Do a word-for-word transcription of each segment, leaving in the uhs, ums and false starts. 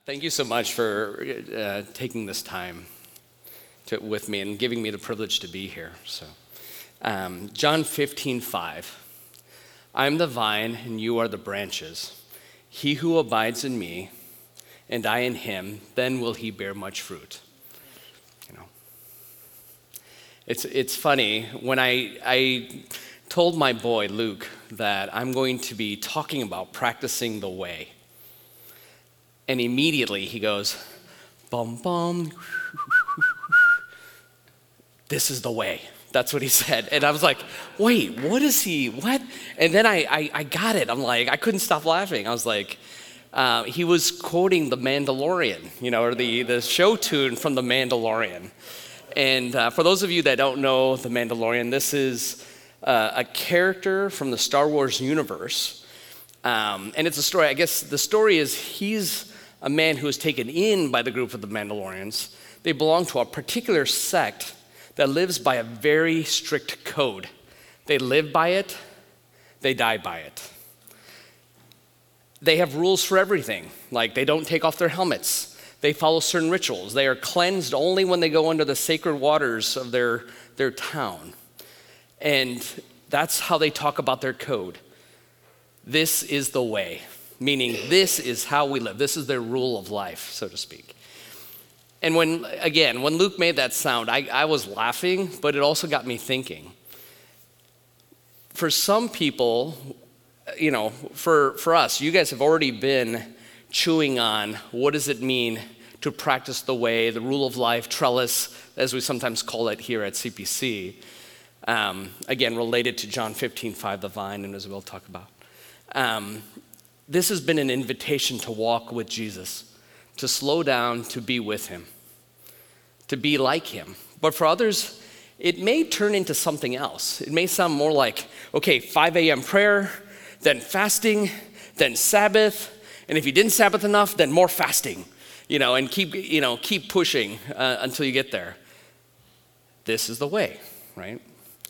Thank you so much for uh, taking this time to, with me and giving me the privilege to be here. So, um, John fifteen five. I am the vine and you are the branches. He who abides in me and I in him, then will he bear much fruit. You know, it's it's funny when I I told my boy Luke that I'm going to be talking about practicing the way. And immediately he goes, bum, bum, this is the way. That's what he said. And I was like, wait, what is he, what? And then I, I, I got it. I'm like, I couldn't stop laughing. I was like, uh, he was quoting The Mandalorian, you know, or the, the show tune from The Mandalorian. And uh, for those of you that don't know The Mandalorian, this is uh, a character from the Star Wars universe. Um, and it's a story, I guess the story is he's a man who is taken in by the group of the Mandalorians. They belong to a particular sect that lives by a very strict code. They live by it, they die by it. They have rules for everything, like they don't take off their helmets. They follow certain rituals. They are cleansed only when they go under the sacred waters of their, their town. And that's how they talk about their code. This is the way. Meaning this is how we live. This is their rule of life, so to speak. And when, again, when Luke made that sound, I, I was laughing, but it also got me thinking. For some people, you know, for, for us, you guys have already been chewing on what does it mean to practice the way, the rule of life, trellis, as we sometimes call it here at C P C. Um, again, related to John fifteen five, the vine, and as we'll talk about. Um, This has been an invitation to walk with Jesus, to slow down, to be with him, to be like him. But for others, it may turn into something else. It may sound more like, okay, five a.m. prayer, then fasting, then Sabbath, and if you didn't Sabbath enough, then more fasting, you know, and keep, you know, keep pushing uh, until you get there. This is the way, right?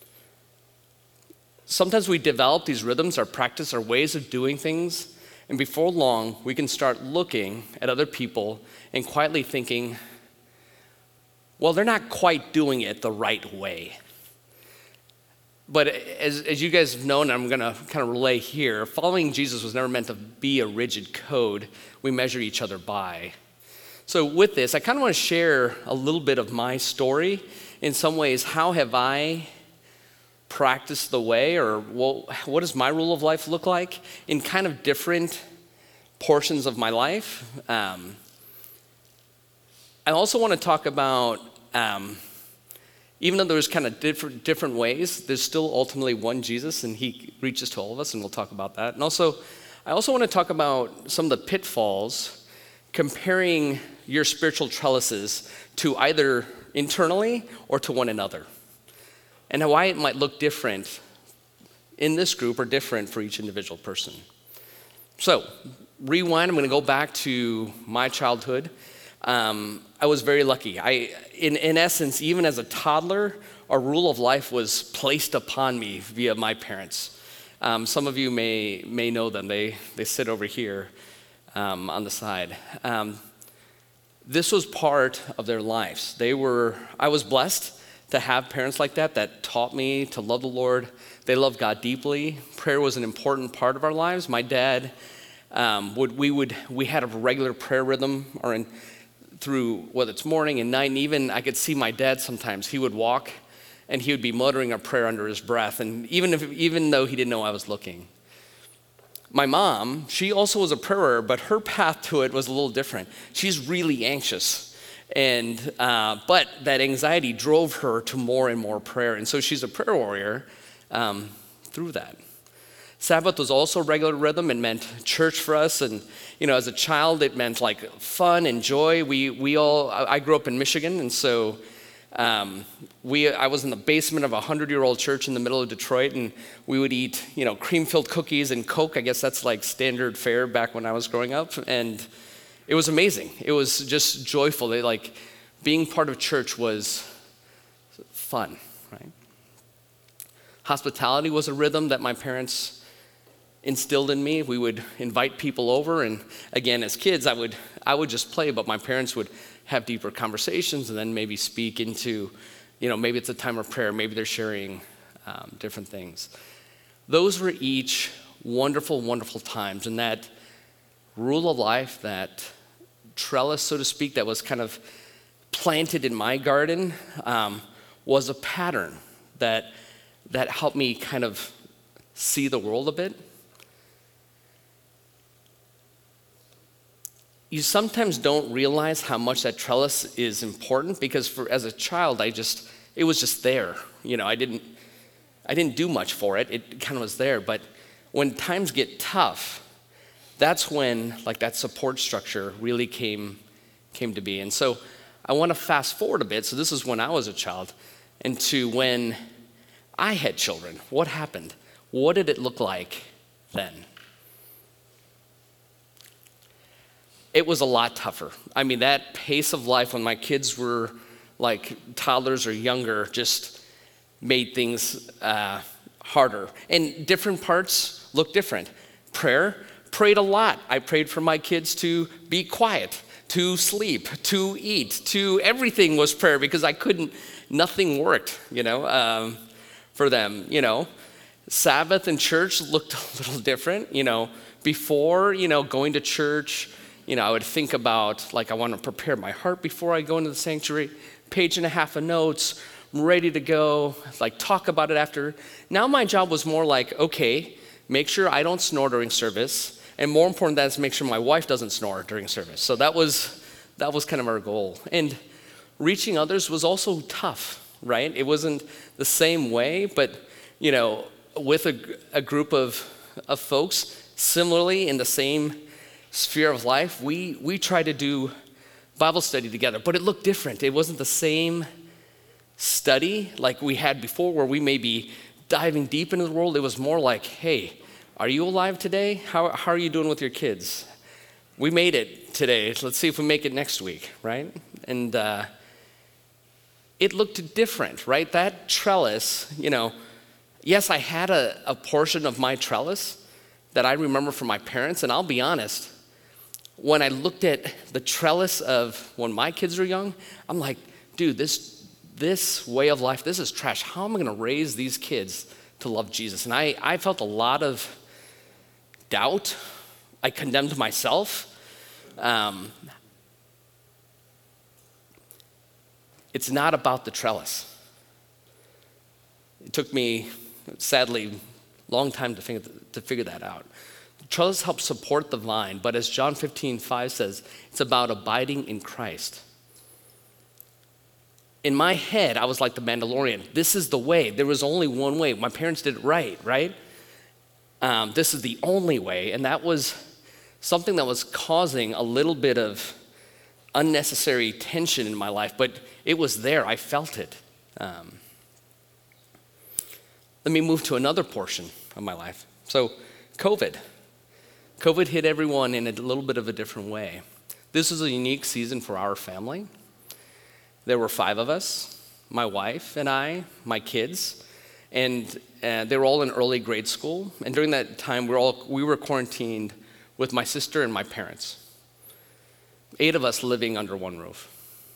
Sometimes we develop these rhythms, our practice, our ways of doing things. And before long, we can start looking at other people and quietly thinking, well, they're not quite doing it the right way. But as, as you guys have known, I'm going to kind of relay here, following Jesus was never meant to be a rigid code we measure each other by. So with this, I kind of want to share a little bit of my story. In some ways, how have I practice the way, or well, what does my rule of life look like in kind of different portions of my life. Um, I also want to talk about, um, even though there's kind of different, different ways, there's still ultimately one Jesus, and he reaches to all of us, and we'll talk about that. And also, I also want to talk about some of the pitfalls comparing your spiritual trellises to either internally or to one another, and why it might look different in this group or different for each individual person. So, rewind, I'm gonna go back to my childhood. Um, I was very lucky. I, in, in essence, even as a toddler, a rule of life was placed upon me via my parents. Um, some of you may, may know them. They, they sit over here um, on the side. Um, this was part of their lives. They were, I was blessed to have parents like that that taught me to love the Lord. They loved God deeply. Prayer was an important part of our lives. My dad, um, would we would we had a regular prayer rhythm, or in through whether it's morning and night, and even I could see my dad sometimes. He would walk, and he would be muttering a prayer under his breath, and even if even though he didn't know I was looking. My mom, she also was a prayer, but her path to it was a little different. She's really anxious. And uh, but that anxiety drove her to more and more prayer, and so she's a prayer warrior um, through that. Sabbath was also a regular rhythm. It meant church for us, and you know, as a child, it meant like fun and joy. We we all I grew up in Michigan, and so um, we I was in the basement of a hundred-year-old church in the middle of Detroit, and we would eat you know cream-filled cookies and Coke. I guess that's like standard fare back when I was growing up, and it was amazing. It was just joyful. They, like, being part of church was fun, right? Hospitality was a rhythm that my parents instilled in me. We would invite people over, and again, as kids, I would I would just play, but my parents would have deeper conversations and then maybe speak into, you know, maybe it's a time of prayer, maybe they're sharing um, different things. Those were each wonderful, wonderful times, and that rule of life, that trellis, so to speak, that was kind of planted in my garden, um, was a pattern that that helped me kind of see the world a bit. You sometimes don't realize how much that trellis is important because for as a child, I just, it was just there. You know, I didn't, I didn't do much for it. It kind of was there. But when times get tough, that's when like that support structure really came, came to be. And so I want to fast forward a bit. So this is when I was a child and to when I had children. What happened? What did it look like then? It was a lot tougher. I mean, that pace of life when my kids were like toddlers or younger just made things uh, harder. And different parts look different. Prayer, prayed a lot. I prayed for my kids to be quiet, to sleep, to eat, to everything was prayer because I couldn't, nothing worked, you know, um, for them, you know. Sabbath and church looked a little different, you know. Before, you know, going to church, you know, I would think about, like, I want to prepare my heart before I go into the sanctuary, page and a half of notes, I'm ready to go, like, talk about it after. Now my job was more like, okay, make sure I don't snore during service, and more important than that is make sure my wife doesn't snore during service. So that was, that was kind of our goal. And reaching others was also tough, right? It wasn't the same way, but, you know, with a, a group of, of folks, similarly in the same sphere of life, we we tried to do Bible study together, but it looked different. It wasn't the same study like we had before where we may be diving deep into the world. It was more like, hey, are you alive today? How, how are you doing with your kids? We made it today. Let's see if we make it next week, right? And uh, it looked different, right? That trellis, you know, yes, I had a, a portion of my trellis that I remember from my parents, and I'll be honest, when I looked at the trellis of when my kids were young, I'm like, dude, this this way of life, this is trash. How am I going to raise these kids to love Jesus? And I, I felt a lot of doubt. I condemned myself. Um, it's not about the trellis. It took me, sadly, a long time to figure, to figure that out. Trellis helps support the vine, but as John fifteen five says, it's about abiding in Christ. In my head, I was like the Mandalorian. This is the way. There was only one way. My parents did it right, right? Um, this is the only way, and that was something that was causing a little bit of unnecessary tension in my life, but it was there. I felt it. Um, let me move to another portion of my life. So, COVID. COVID hit everyone in a little bit of a different way. This was a unique season for our family. There were five of us, my wife and I, my kids, and uh, they were all in early grade school. And during that time, we were all we were quarantined with my sister and my parents. Eight of us living under one roof.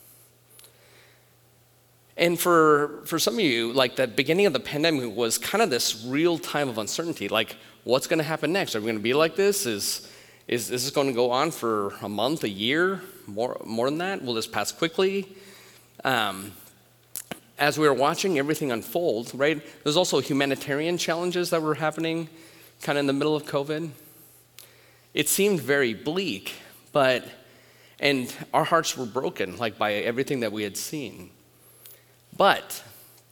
And for for some of you, like the beginning of the pandemic was kind of this real time of uncertainty. Like, what's going to happen next? Are we going to be like this? Is is, is this going to go on for a month, a year, more more than that? Will this pass quickly? Um, as we were watching everything unfold, right? There's also humanitarian challenges that were happening, kind of in the middle of COVID. It seemed very bleak, but and our hearts were broken, like by everything that we had seen. But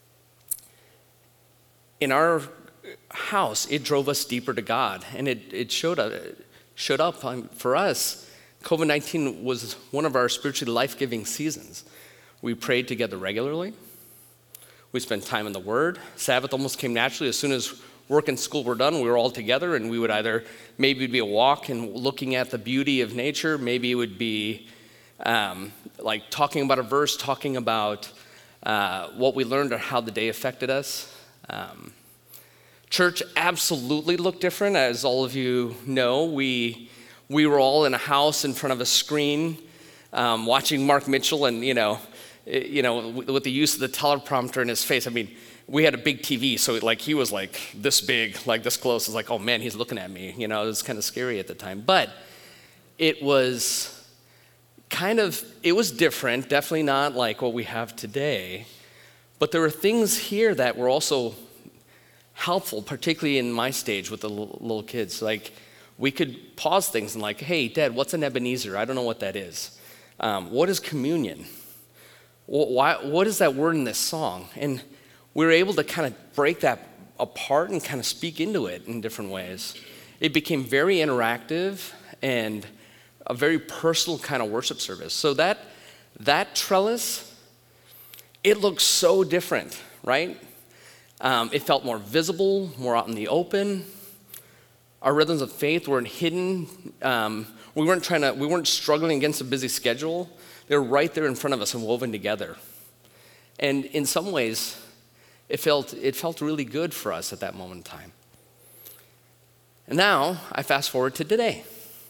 in our house, it drove us deeper to God, and it, it showed up, showed up um, for us. COVID nineteen was one of our spiritually life-giving seasons. We prayed together regularly. We spent time in the Word. Sabbath almost came naturally. As soon as work and school were done, we were all together, and we would either, maybe it'd be a walk and looking at the beauty of nature. Maybe it would be um, like talking about a verse, talking about uh, what we learned or how the day affected us. Um, Church absolutely looked different. As all of you know, we we were all in a house in front of a screen um, watching Mark Mitchell, and you know, it, you know, with the use of the teleprompter in his face. I mean, we had a big T V, so like he was like this big, like this close. It's like, oh man, he's looking at me. You know, it was kind of scary at the time, but it was kind of, it was different. Definitely not like what we have today, but there were things here that were also helpful, particularly in my stage with the l- little kids. Like we could pause things and like, hey, Dad, what's an Ebenezer? I don't know what that is. Um, what is communion? Why, what is that word in this song? And we were able to kind of break that apart and kind of speak into it in different ways. It became very interactive and a very personal kind of worship service. So that that trellis, it looks so different, right? Um, it felt more visible, more out in the open. Our rhythms of faith weren't hidden. Um, we weren't trying to, we weren't struggling against a busy schedule. They were right there in front of us and woven together. And in some ways, it felt it felt really good for us at that moment in time. And now I fast forward to today.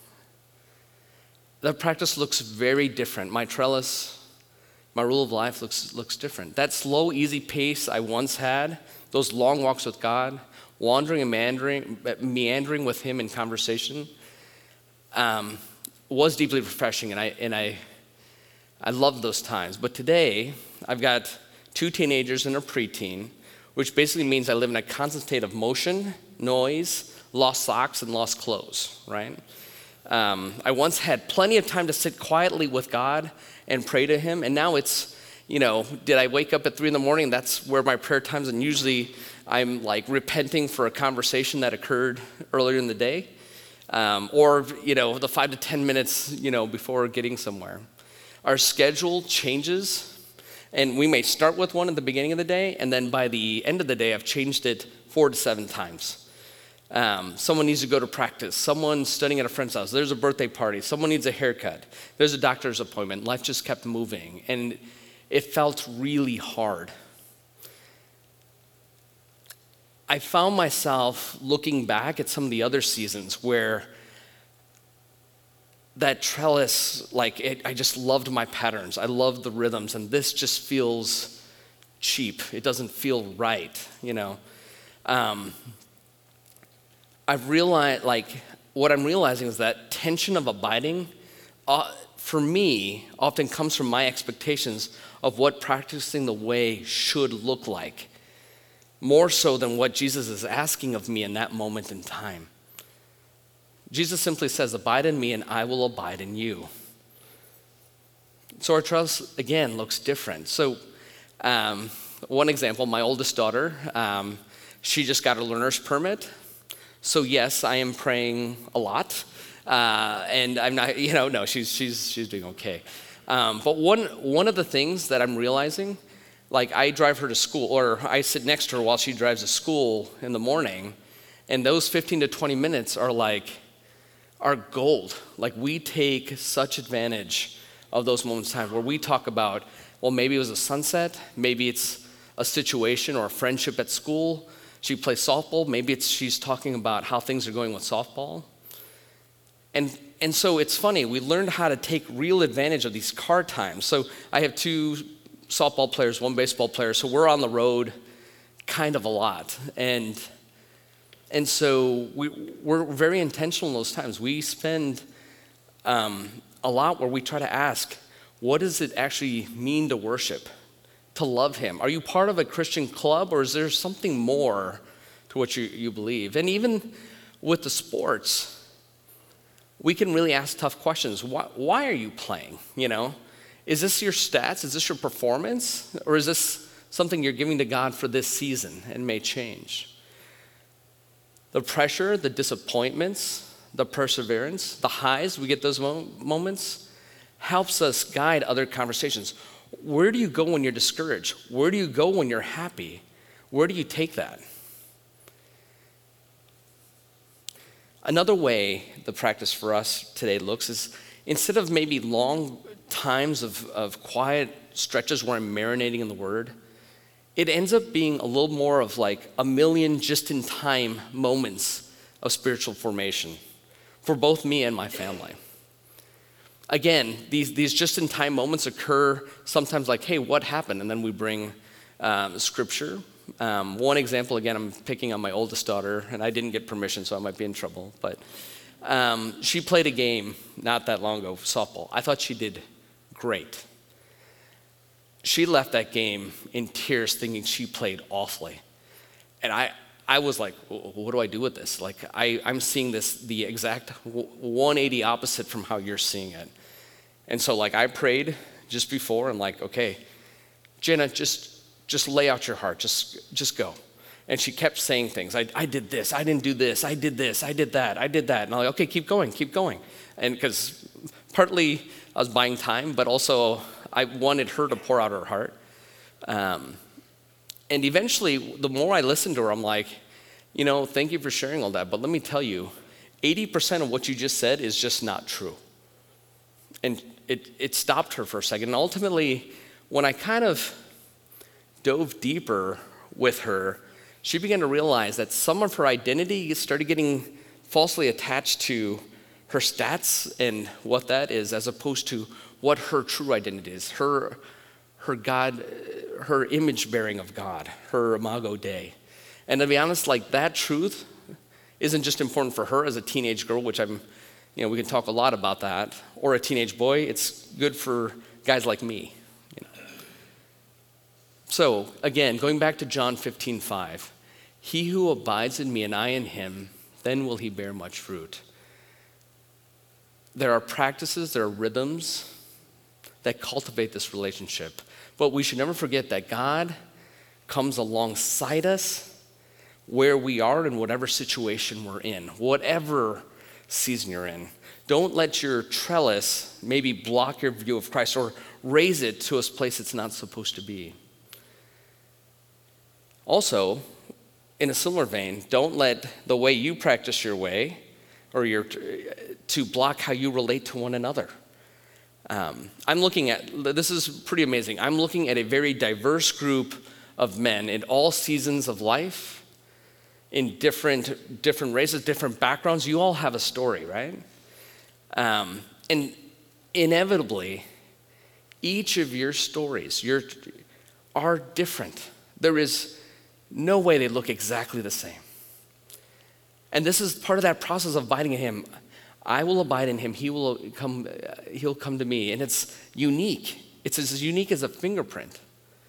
The practice looks very different. My trellis, my rule of life looks looks different. That slow, easy pace I once had, those long walks with God, wandering and meandering, meandering with Him in conversation, um, was deeply refreshing, and I and I I loved those times. But today, I've got two teenagers and a preteen, which basically means I live in a constant state of motion, noise, lost socks, and lost clothes, right? Um, I once had plenty of time to sit quietly with God and pray to Him, and now it's, you know, did I wake up at three in the morning? That's where my prayer times, and usually I'm like repenting for a conversation that occurred earlier in the day, um, or, you know, the five to ten minutes, you know, before getting somewhere. Our schedule changes, and we may start with one at the beginning of the day, and then by the end of the day, I've changed it four to seven times. Um, someone needs to go to practice. Someone's studying at a friend's house. There's a birthday party. Someone needs a haircut. There's a doctor's appointment. Life just kept moving, and it felt really hard. I found myself looking back at some of the other seasons where that trellis, like it, I just loved my patterns. I loved the rhythms, and this just feels cheap. It doesn't feel right, you know. Um, I've realized, like, what I'm realizing is that tension of abiding, uh, for me, often comes from my expectations of what practicing the way should look like, more so than what Jesus is asking of me in that moment in time. Jesus simply says, abide in me and I will abide in you. So our trust, again, looks different. So um, one example, my oldest daughter, um, she just got a learner's permit. So yes, I am praying a lot. Uh, and I'm not, you know, no, she's she's she's doing okay. Um, but one one of the things that I'm realizing, like I drive her to school, or I sit next to her while she drives to school in the morning, and those fifteen to twenty minutes are like, are gold. Like we take such advantage of those moments of time where we talk about, well, maybe it was a sunset, maybe it's a situation or a friendship at school. She plays softball, maybe it's she's talking about how things are going with softball. And and so it's funny, we learned how to take real advantage of these car times. So I have two softball players, one baseball player, so we're on the road kind of a lot. And And so we, we're very intentional in those times. We spend um, a lot where we try to ask, what does it actually mean to worship, to love Him? Are you part of a Christian club, or is there something more to what you, you believe? And even with the sports, we can really ask tough questions. Why, why are you playing, you know? Is this your stats? Is this your performance? Or is this something you're giving to God for this season and may change? The pressure, the disappointments, the perseverance, the highs, we get those mo- moments, helps us guide other conversations. Where do you go when you're discouraged? Where do you go when you're happy? Where do you take that? Another way the practice for us today looks is, instead of maybe long times of, of quiet stretches where I'm marinating in the Word, it ends up being a little more of like a million just-in-time moments of spiritual formation for both me and my family. Again, these, these just-in-time moments occur sometimes like, hey, what happened? And then we bring um, scripture. Um, one example, again, I'm picking on my oldest daughter, and I didn't get permission, so I might be in trouble. But um, she played a game not that long ago, softball. I thought she did great. She left that game in tears thinking she played awfully. And I, I was like, what do I do with this? Like, I, I'm seeing this the exact one eighty opposite from how you're seeing it. And so, like, I prayed just before. I'm like, okay, Jenna, just just lay out your heart. Just just go. And she kept saying things. I, I did this. I didn't do this. I did this. I did that. I did that. And I'm like, okay, keep going. Keep going. And because partly I was buying time, but also I wanted her to pour out her heart. Um, and eventually, the more I listened to her, I'm like, you know, thank you for sharing all that. But let me tell you, eighty percent of what you just said is just not true. And it, it stopped her for a second. And ultimately, when I kind of dove deeper with her, she began to realize that some of her identity started getting falsely attached to her stats and what that is, as opposed to what her true identity is, her, her God, her image bearing of God, her imago Dei. And to be honest, like that truth isn't just important for her as a teenage girl, which I'm, you know, we can talk a lot about that, or a teenage boy. It's good for guys like me. You know. So again, going back to John fifteen five, he who abides in me and I in him, then will he bear much fruit. There are practices, there are rhythms that cultivate this relationship. But we should never forget that God comes alongside us where we are in whatever situation we're in, whatever season you're in. Don't let your trellis maybe block your view of Christ or raise it to a place it's not supposed to be. Also, in a similar vein, don't let the way you practice your way or your to block how you relate to one another. Um, I'm looking at, this is pretty amazing. I'm looking at a very diverse group of men in all seasons of life, in different different races, different backgrounds. You all have a story, right? Um, and inevitably, each of your stories your, are different. There is no way they look exactly the same. And this is part of that process of abiding in him. I will abide in him. He will come. Uh, he'll come to me, and it's unique. It's as unique as a fingerprint.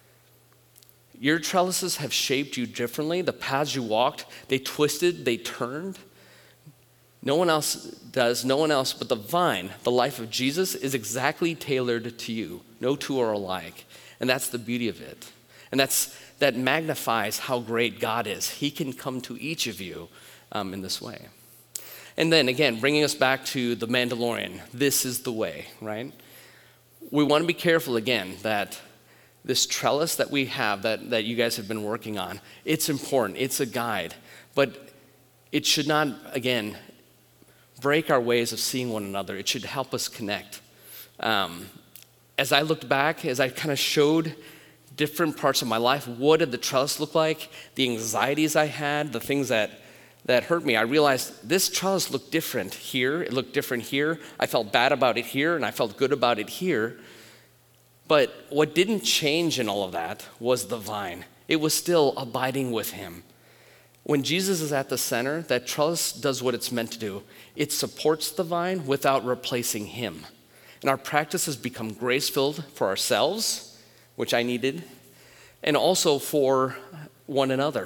Your trellises have shaped you differently. The paths you walked, they twisted, they turned. No one else does. No one else, but the vine, the life of Jesus, is exactly tailored to you. No two are alike, and that's the beauty of it. And that's that magnifies how great God is. He can come to each of you um, in this way. And then again, bringing us back to the Mandalorian, this is the way, right? We want to be careful again that this trellis that we have, that, that you guys have been working on, it's important, it's a guide, but it should not, again, break our ways of seeing one another. It should help us connect. Um, as I looked back, as I kind of showed different parts of my life, what did the trellis look like, the anxieties I had, the things that that hurt me, I realized this trellis looked different here, it looked different here, I felt bad about it here, and I felt good about it here. But what didn't change in all of that was the vine. It was still abiding with him. When Jesus is at the center, that trellis does what it's meant to do. It supports the vine without replacing him. And our practices become grace-filled for ourselves, which I needed, and also for one another.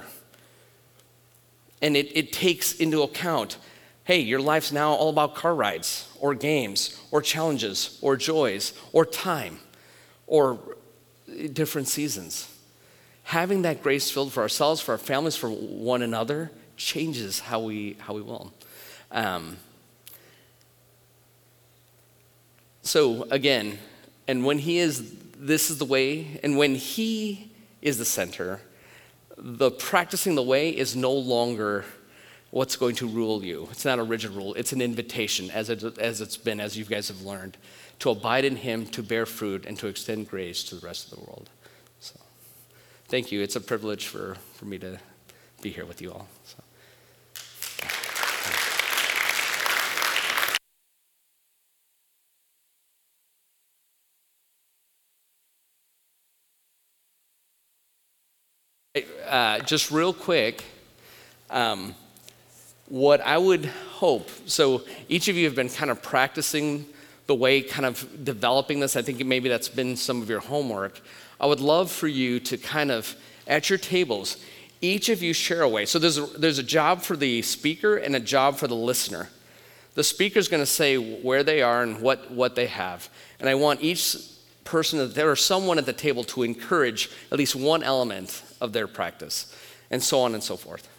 And it, it takes into account, hey, your life's now all about car rides or games or challenges or joys or time or different seasons. Having that grace filled for ourselves, for our families, for one another changes how we how we will. Um, so again, and when he is, this is the way, and when he is the center, the practicing the way is no longer what's going to rule you. It's not a rigid rule. It's an invitation, as, it, as it's been, as you guys have learned, to abide in him, to bear fruit, and to extend grace to the rest of the world. So thank you. It's a privilege for, for me to be here with you all. So. Uh, just real quick, um, what I would hope, so each of you have been kind of practicing the way, kind of developing this. I think maybe that's been some of your homework. I would love for you to kind of, at your tables, each of you share a way. So there's a, there's a job for the speaker and a job for the listener. The speaker's going to say where they are and what, what they have. And I want each person, there or someone at the table to encourage at least one element of their practice, and so on and so forth.